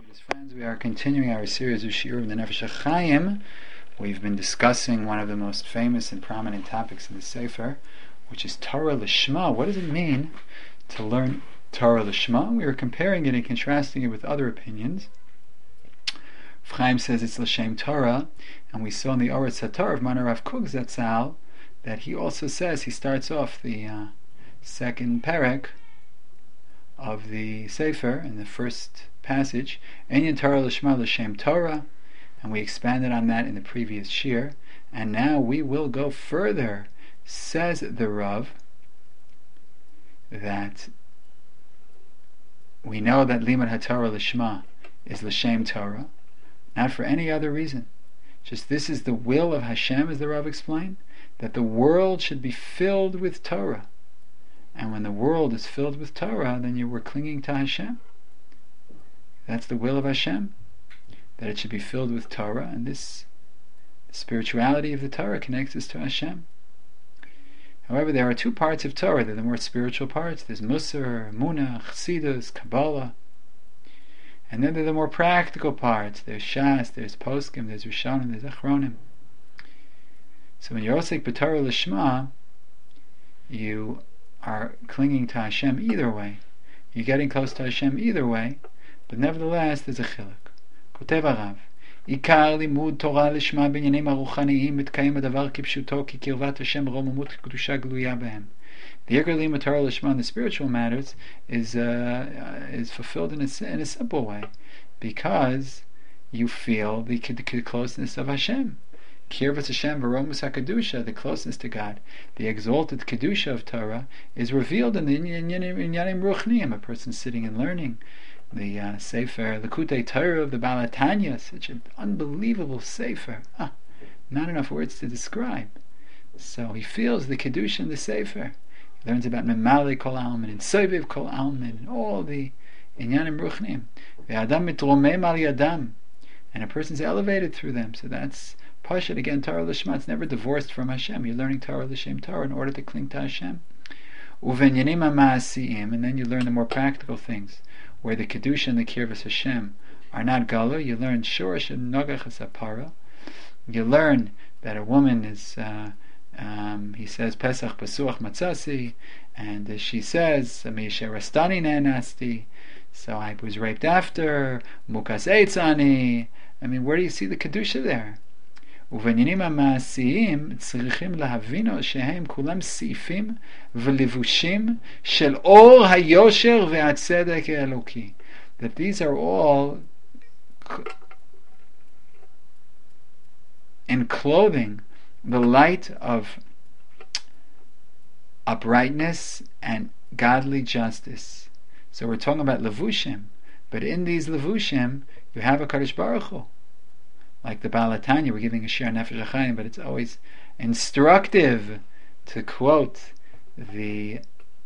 Dearest friends, we are continuing our series of Shiur in the Nefesh HaChaim. We've been discussing one of the most famous and prominent topics in the Sefer, which is Torah Lishma. What does it mean to learn Torah Lishma? We are comparing it and contrasting it with other opinions. Chaim says it's L'Shem Torah, and we saw in the Oretz HaTorah of Manar Rav Kook Zatzal that he also says, he starts off the second perek of the Sefer in the first passage, Enyan Torah Lishma L'Shem Torah, and we expanded on that in the previous shir, and now we will go further. Says the Rav that we know that Limud HaTorah Lishma is L'Shem Torah, not for any other reason. Just this is the will of Hashem, as the Rav explained, that the world should be filled with Torah. And when the world is filled with Torah, then you were clinging to Hashem. That's the will of Hashem, that it should be filled with Torah, and this spirituality of the Torah connects us to Hashem. However, there are two parts of Torah. They're the more spiritual parts. There's Musar, Emunah, Chassidus, Kabbalah. And then there are the more practical parts. There's Shas, there's Poskim, there's Rishonim, there's Achronim. So when you're Osek B'Torah Lishma, you are clinging to Hashem either way. You're getting close to Hashem either way, but nevertheless there's a chiluk. Kotev Arav, Ikar limud Torah lishma b'inyanim haruchaniyim mitkayim hadavar kipshuto ki kirvat Hashem romamut kedusha gluya behem. The Ikar limud Torah lishma in the spiritual matters is fulfilled in a simple way, because you feel the closeness of Hashem. Kirvat Hashem v'romus hakadusha, the closeness to God, the exalted kedusha of Torah, is revealed in the inyanim ruchniim, a person sitting and learning the Sefer Likutei Torah of the Baal HaTanya, such an unbelievable Sefer. Not enough words to describe. So he feels the kedusha in the Sefer. He learns about Memale Kol Almin and Soviv Kol Almin and all the inyanim ruchniim. Ve'adam mitromem al yadam, and a person's elevated through them. So that's Pashat, again, Torah Lishma. It's never divorced from Hashem. You're learning Torah L'Shem Torah in order to cling to Hashem. Uvenyanim ha'ma'asiyim, and then you learn the more practical things, where the Kedusha and the Kirvas Hashem are not Gala. You learn Shorish and Nogach Hasapara. You learn that a woman is, he says, Pesach Pasuach Matzasi, and she says, Misha Rastani Nanasti, so I was raped after, Mukas Eitzani. I mean, where do you see the Kedusha there? ובעניינים המעשיים צריכים להבינו שהם כולם סעיפים ולבושים של אור היושר והצדק האלוקי. That these are all enclothing the light of uprightness and godly justice. So we're talking about levushim, but in these levushim you have a Kadosh Baruch Hu. Like the Baal HaTanya, we're giving a shir Nefesh HaChaim, but it's always instructive to quote the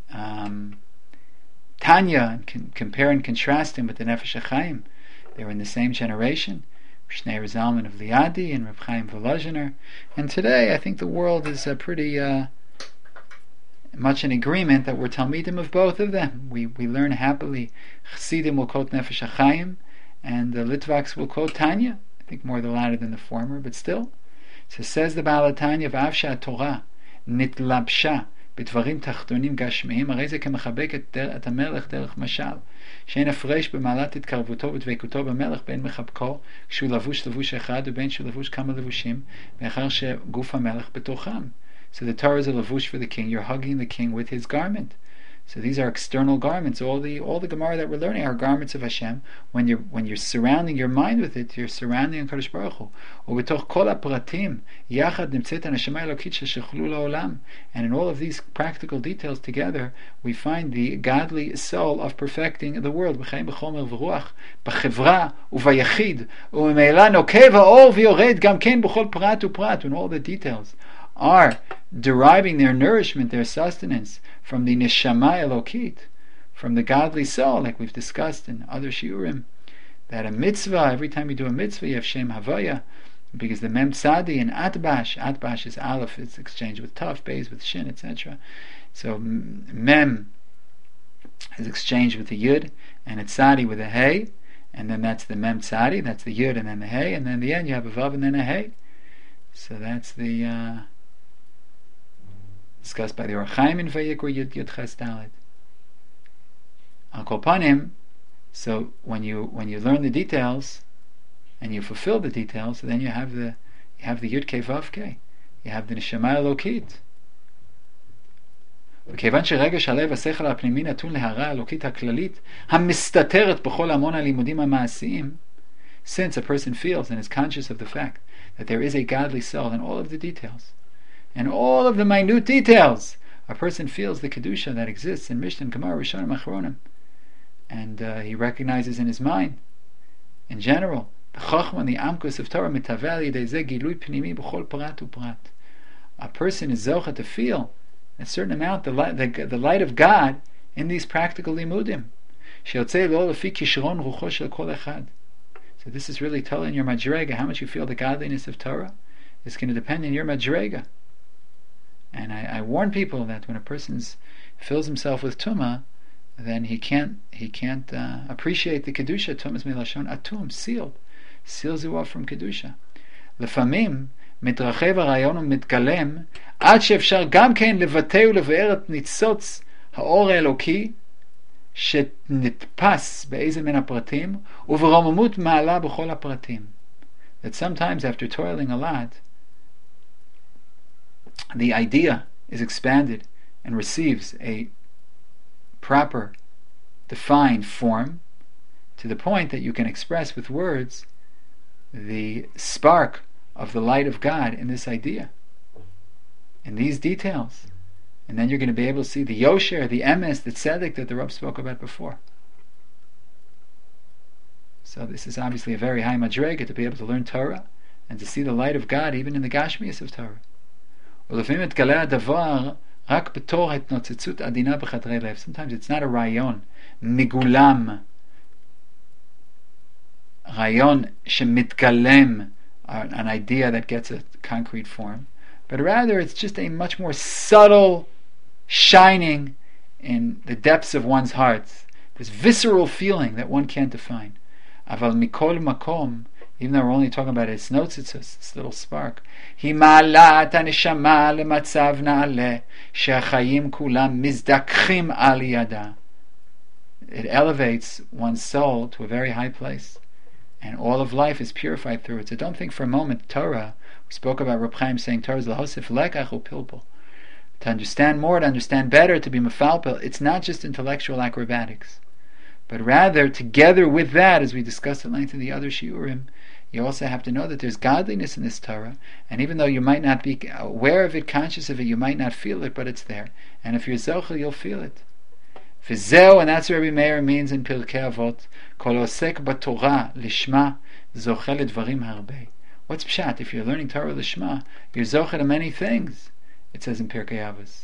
Tanya and compare and contrast him with the Nefesh HaChaim. They were in the same generation, Shnei Zalman of Liadi and Reb Chaim Volozhiner. And today, I think the world is pretty much in agreement that we're Talmidim of both of them. We learn happily. Chassidim will quote Nefesh HaChaim, and the Litvaks will quote Tanya. I think more the latter than the former, but still. So says the Baal HaTanya, V'avsha Torah nitlabsha b'dvarim tachtonim gashmeim, הרי זה כמחבק את המלך דרך משל, שאין הפרש במעלת התקרבותו ודבקותו במלך בין מחבקו כשהוא לבוש לבוש אחד ובין שהוא לבוש כמה לבושים, מאחר שגוף המלך בתוכם. So the Torah is a levush for the king. You're hugging the king with his garment. So these are external garments. All the Gemara that we're learning are garments of Hashem. When you're surrounding your mind with it, you're surrounding Kadosh Baruch Hu. ובתוך כל הפרטים יחד נמצאת הנשמה האלוקית ששכלו לעולם. And in all of these practical details together, we find the godly soul of perfecting the world. בחיים בחומר ורוח, בחברה וביחיד, וממילא נוקב האור ויורד גם כן בכל פרט ופרט. And all the details are deriving their nourishment, their sustenance, from the neshama elokit, from the godly soul, like we've discussed in other shiurim, that a mitzvah, every time you do a mitzvah, you have shem havaya, because the mem tzadi and atbash is aleph, it's exchanged with taf, beis with shin, etc. So mem is exchanged with a yud, and a tzadi with a hey, and then that's the Mem Tzadi, that's the Yud and then the Hey, and then in the end you have a Vav and then a Hey. So that's the discussed by the Or Chaim in Vayikra Yud Ches Dalet. Al Kol Panim, so when you learn the details and you fulfill the details, then you have the Yud Kei Vav Kei, you have the Neshama Elokit. וכיוון שרגש הלב השכל הפנימי נתון להערה האלוקית הכללית המסתתרת בכל המון הלימודים המעשיים, since a person feels and is conscious of the fact that there is a godly soul in all of the details, and all of the minute details, a person feels the Kedusha that exists in Mishnah, Gemara, Rishonim, Achronim, and he recognizes in his mind, in general, the Chachma and the Amkus of Torah mitaveh al yedei zeh gilui pnimi b'chol prat uprat. A person is zocha to feel a certain amount the light of God in these practical limudim. Sheyotzei lo lefi kishron rucho shel kol echad. So this is really telling your madrega how much you feel the godliness of Torah. It's going to depend on your madrega. And I warn people that when a person fills himself with tumah, then he can't appreciate the kedusha. Tumah is milashon atum, seals you off from kedusha. Lefamim מתרחב הרעיון ומתגלם עד שאפשר גם כן לבטא ולבאר את ניצוץ האור האלוקי שנתפס באיזה מן הפרטים וברוממות מעלה בכל הפרטים. That sometimes after toiling a lot, the idea is expanded and receives a proper defined form to the point that you can express with words the spark of the light of God in this idea, in these details, and then you're going to be able to see the Yosher, the Emes, the Tzedek that the Rav spoke about before. So this is obviously a very high madrega to be able to learn Torah and to see the light of God even in the Gashmias of Torah. Sometimes it's not a rayon migulam, rayon shemitgalem, an idea that gets a concrete form, but rather it's just a much more subtle shining in the depths of one's heart, this visceral feeling that one can't define. Aval mikol makom, even though we're only talking about its notzitzus, this little spark, hi ma'ala et haneshama lematzav na'aleh she'achayim kulam mizdakchim al yada. It elevates one's soul to a very high place, and all of life is purified through it. So don't think for a moment Torah, we spoke about Reb Chaim saying Torah is l'hosif lekach upilpul, to understand more, to understand better, to be mefalpel. It's not just intellectual acrobatics, but rather together with that, as we discussed at length in the other shiurim, you also have to know that there's godliness in this Torah, and even though you might not be aware of it, conscious of it, you might not feel it, but it's there. And if you're zochel, you'll feel it. V'zeu, and that's what Rabbi Meir means in Pirkei Avot, kol osek b'Torah lishma zochel ledvarim harbe. What's pshat? If you're learning Torah lishma, you're zochel to many things, it says in Pirkei Avos.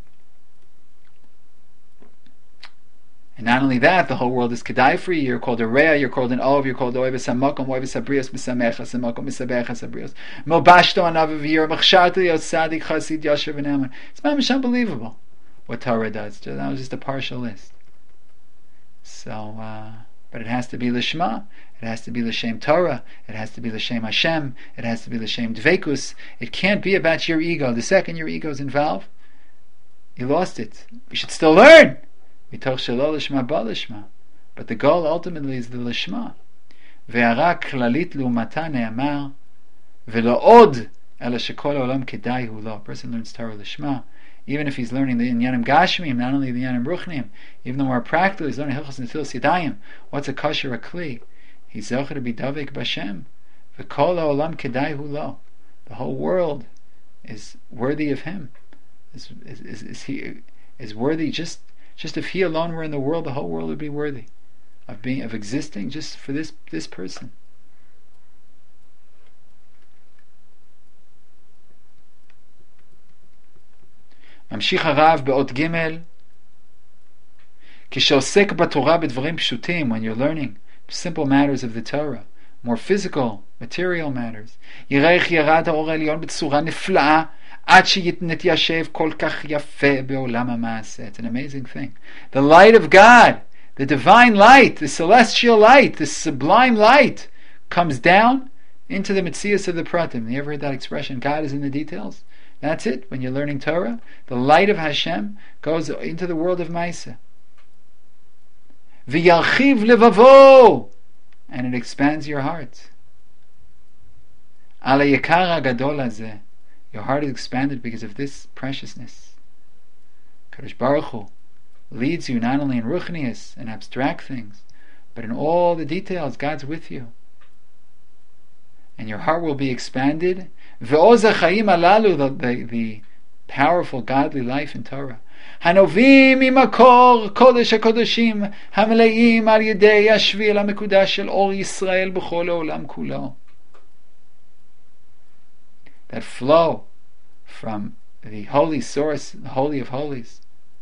And not only that, the whole world is kedai for you. You're called a reah, you're called an ov, you're called oiv esamokom, oiv esabrios, misamechas, amokom, misabech esabrios. Mobashto anav avir, machsharto yosadik, chasid, yosher, v'neman. It's mamish unbelievable what Torah does. That was just a partial list. So, but it has to be l'shma, it has to be l'shem Torah, it has to be l'shem Hashem, it has to be l'shem dvekus. It can't be about your ego. The second your ego is involved, you lost it. You should still learn. Mitoch shelo l'shma ba l'shma. But the goal ultimately is the l'shma. Ve'ara klalit l'umata ne'amar ve'lo od ela shekol olam kedai hu lo. A person learns Torah l'shma, even if he's learning the Inyanim Gashmim, not only the Inyanim Ruchnim, even the more practical, he's learning Hilchos Netilas Yadayim. What's a kosher, a kli? He's zocher to be davik b'Hashem. V'kol ha'olam kedai hu lo. The whole world is worthy of him. Is worthy just if he alone were in the world, the whole world would be worthy of existing just for this person. ממשיך הרב באות ג' כשעוסק בתורה בדברים פשוטים, when you're learning simple matters of the Torah, more physical, material matters, יראה איך ירד האור העליון בצורה נפלאה עד שנתיישב כל כך יפה בעולם המעשה. It's an amazing thing. The light of God the divine light, the celestial light, the sublime light comes down into the Metzias of the Pratim. You ever heard that expression, God is in the details? That's it. When you're learning Torah, the light of Hashem goes into the world of Maisa. V'yalchiv levavo, and it expands your heart. Ala yakar gadol hazeh, your heart is expanded because of this preciousness. Kadosh Baruch Hu leads you not only in ruchnius and abstract things, but in all the details. God's with you, and your heart will be expanded. Ve'oz ha'chaim alalu, the powerful godly life in Torah. Hanovim imakor kodesh hakodeshim hameleim al yedei hashvil hamekudash shel or Yisrael b'chol ha'olam kulo, that flow from the holy source, the Holy of Holies,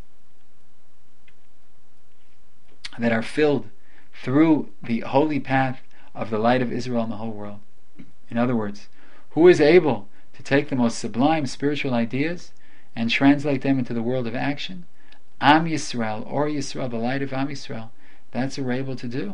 that are filled through the holy path of the light of Israel in the whole world. In other words, who is able to take the most sublime spiritual ideas and translate them into the world of action? Am Yisrael, or Yisrael, the light of Am Yisrael. That's what we're able to do.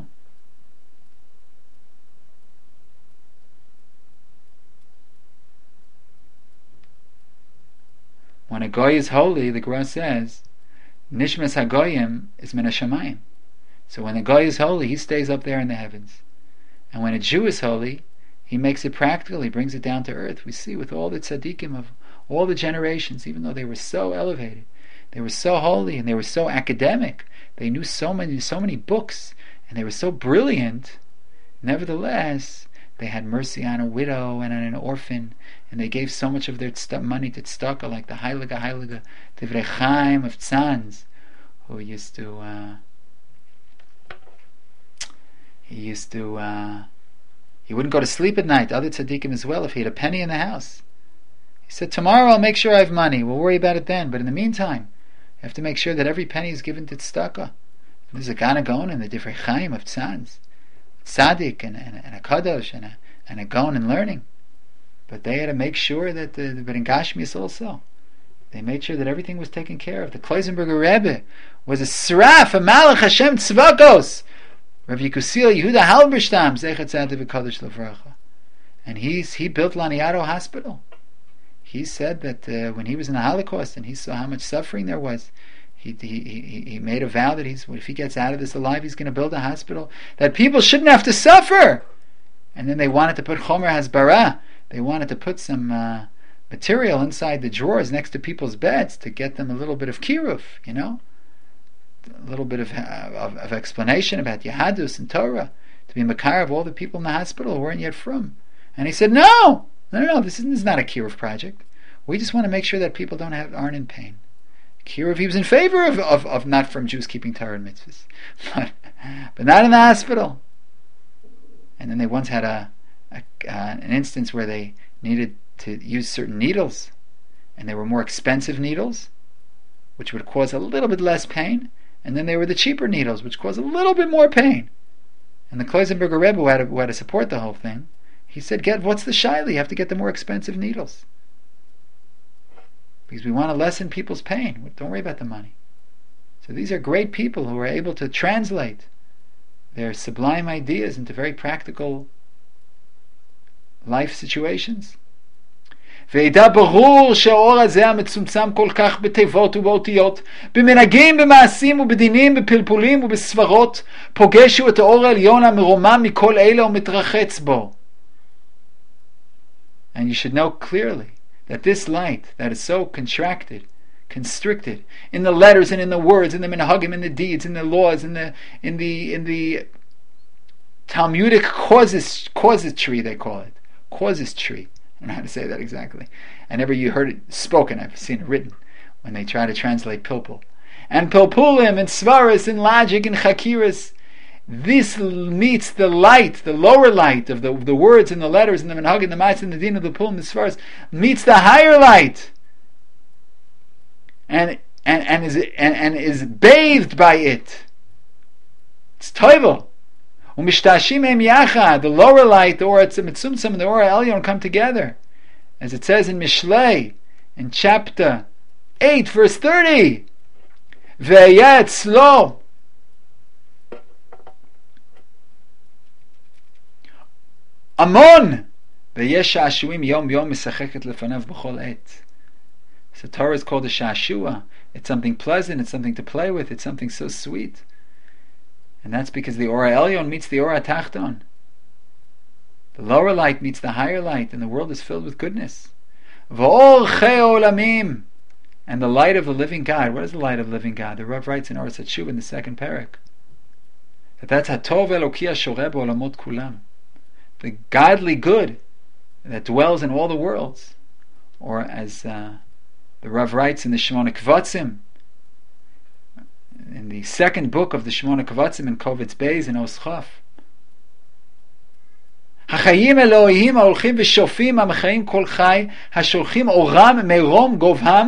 When a goy is holy, the Gemara says, Nishmas hagoyim is min hashamayim. So when a goy is holy, he stays up there in the heavens. And when a Jew is holy, he makes it practical, he brings it down to earth. We see with all the tzaddikim of all the generations, even though they were so elevated, they were so holy, and they were so academic, they knew so many books, and they were so brilliant, nevertheless, they had mercy on a widow and on an orphan, and they gave so much of their money to tzedakah, like the Heilige Divrei Chaim of Tzanz, who used to he wouldn't go to sleep at night, other tzaddikim as well, if he had a penny in the house. He said, tomorrow I'll make sure I have money, we'll worry about it then, but in the meantime, you have to make sure that every penny is given to tzedakah. There's a Gana Gaon and the Divrei Chaim of Tzanz, tzaddik and a kadosh and a Gaon in learning. But they had to make sure that but in Gashmias also, they made sure that everything was taken care of. The Kloisenberger Rebbe was a Seraph, a Malach Hashem Tzvakos, Rav Yekusiel Yehuda Halberstam, Zechat Tzaddik v'Kadosh L'Vracha, and he built Laniado Hospital. He said that when he was in the Holocaust and he saw how much suffering there was, he made a vow that if he gets out of this alive, he's going to build a hospital that people shouldn't have to suffer. And then they wanted to put Chomer Hasbara. They wanted to put some material inside the drawers next to people's beds to get them a little bit of kiruf, a little bit of explanation about Yahadus and Torah, to be makar of all the people in the hospital who weren't yet from. And he said, no, this is not a kiruf project. We just want to make sure that people aren't in pain. Kiruf, he was in favor of not from Jews keeping Torah and mitzvahs, but not in the hospital. And then they once had an instance where they needed to use certain needles, and they were more expensive needles, which would cause a little bit less pain, and then there were the cheaper needles, which cause a little bit more pain. And the Kloisenberger Rebbe, who had to support the whole thing, he said, what's the shaila? You have to get the more expensive needles, because we want to lessen people's pain. Don't worry about the money. So these are great people who are able to translate their sublime ideas into very practical life situations. וידע ברור שהאור הזה המצומצם כל כך בתיבות ובאותיות, במנהגים, במעשים ובדינים, בפלפולים ובסברות, פוגש הוא את האור העליון המרומם מכל אלה ומתרחץ בו. And you should know clearly that this light that is so constricted in the letters and in the words, in the minhagim, in the deeds, in the laws, in the Talmudic casuistry, they call it. Casuistry. I don't know how to say that exactly. I never heard it spoken. I've seen it written when they try to translate Pilpul. And Pilpulim and Svaras and logic and Chakiras, this meets the light, the lower light of the words and the letters and the Minhag and the Ma'at and the Din of the Pulim and the Svaras, meets the higher light and is bathed by it. It's Toivel. The lower light, the Or Mitzumtzum and the Or Elyon come together, as it says in Mishlei, in chapter 8, verse 30. Ve'yeh etzlo Amon! V'yesh sha'ashuim yom yom misacheket lefanav b'chol et. So Torah is called a sha'ashua. It's something pleasant, it's something to play with, it's something so sweet. And that's because the Ora Elyon meets the Ora Tachton. The lower light meets the higher light, and the world is filled with goodness. V'or chei olamim. And the light of the living God. What is the light of the living God? The Rav writes in Oretz HaTshuva in the second parak that's Hatov Eloki HaShoreh B'olamot Kulam, the godly good that dwells in all the worlds. Or as the Rav writes in the Shemona Kvatzim, in the second book of the Shemona Kvatzim in Kovetz Beis in Oschaf, החיים אלוהים ההולכים ושופים המחיים כל חי השולחים אורם מרום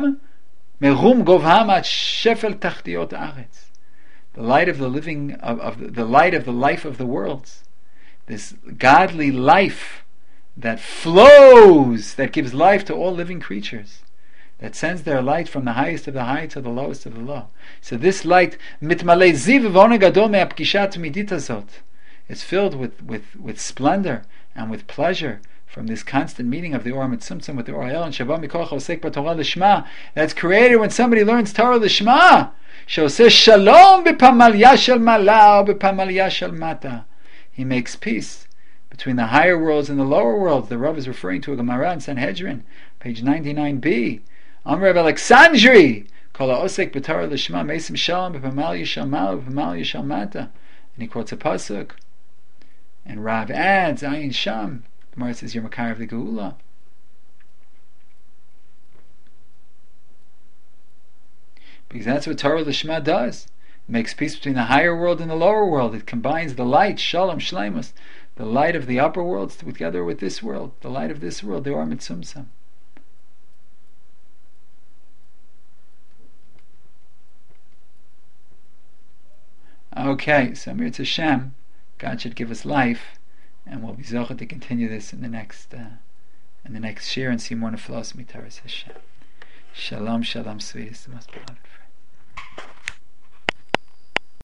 גובהם עד שפל תחתיות הארץ. The light of the living of the light of the life of the worlds, this godly life that flows, that gives life to all living creatures, that sends their light from the highest of the high to the lowest of the low. So this light mitmalei ziv v'oneg gadol me'apkisha tmidit hazot, is filled with splendor and with pleasure from this constant meeting of the Or Mitzumtzum with the Or El and Shabbat Mikoch Osek B'Torah Lishma, that's created when somebody learns Torah Lishma. Shoseh Shalom b'Pamalya shel Mala b'Pamalya shel Mata. He makes peace between the higher worlds and the lower worlds. The Rav is referring to a Gemara in Sanhedrin, page 99b. Amr Rav Alexandri, Kol Osek B'Torah Lishma Meisim Shalom b'Pamalya shel Mala b'Pamalya shel Mata. And he quotes a pasuk. And Rav adds, Ayin Sham. The Gemara says, you're Makar of the Geula. Because that's what Torah Lishma does. It makes peace between the higher world and the lower world. It combines the light, Shalom Shleimus, the light of the upper worlds together with this world, the light of this world, the Or Mitzumtzum. Okay, so Mir Hashem, God should give us life, and we'll be zocheh to continue this in the next shir and see more neflos mitaras Hashem. Shalom, shalom, sweetest, the most beloved friend.